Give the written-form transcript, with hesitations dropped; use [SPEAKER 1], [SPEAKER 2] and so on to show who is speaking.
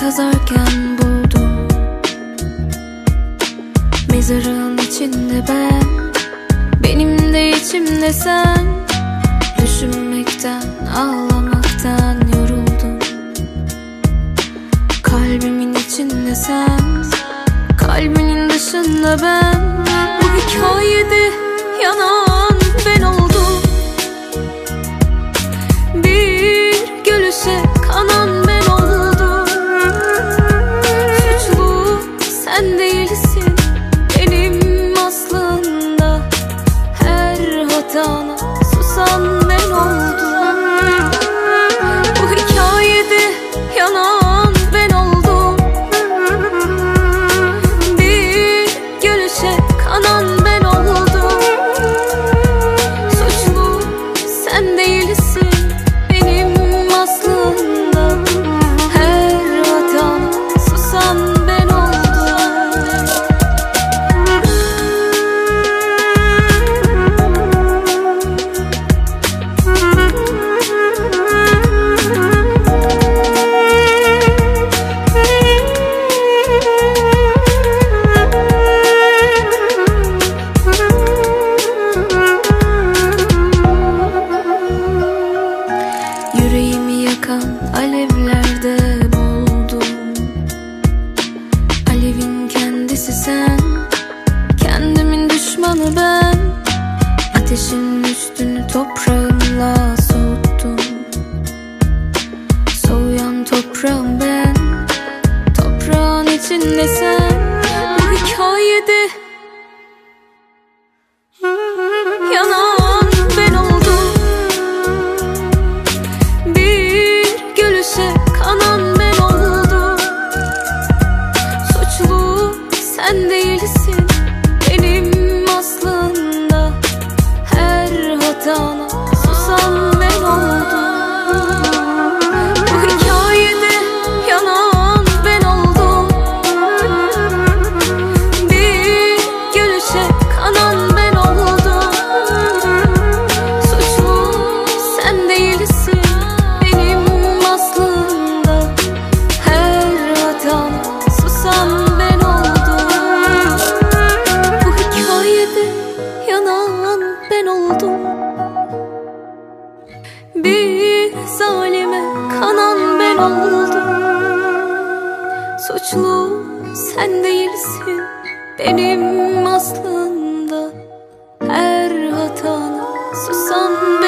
[SPEAKER 1] kazarken buldum. Mezarın içinde ben, benim de içimde sen. Düşünmekten, ağlamaktan yoruldum. Kalbimin içinde sen, kalbinin dışında ben. Bu hikayede yanan ben oldum. Bir gülüşe kanan ben oldum. Suçlu sen değilsin benim aslında. Her hatana susan ben oldum. Bu hikayede yanan ben oldum. Bir gülüşe kanan ben oldum. Suçlu sen değilsin benim aslında. Her hatana susan ben oldum. Yüreğimi yakan alevlerde boğuldum. Alevin kendisi sen, kendimin düşmanı ben. Ateşin üstünü toprağımla soğuttum. Soğuyan toprağım ben, toprağın içinde sen. Bu hikayede yanan ben oldum. Bir gülüşe kanan ben oldum. Suçlu sen değilsin benim aslında. Her hatana susan ben oldum. Bu hikayede yanan ben oldum. Bir gülüşe kanan ben oldum. Suçlu sen değilsin benim aslında. Her hatana susan ben oldum. Bu hikayede yanan ben oldum. Bir zalime kanan ben oldum. Suçlu sen değilsin benim aslında. Her hatana susan ben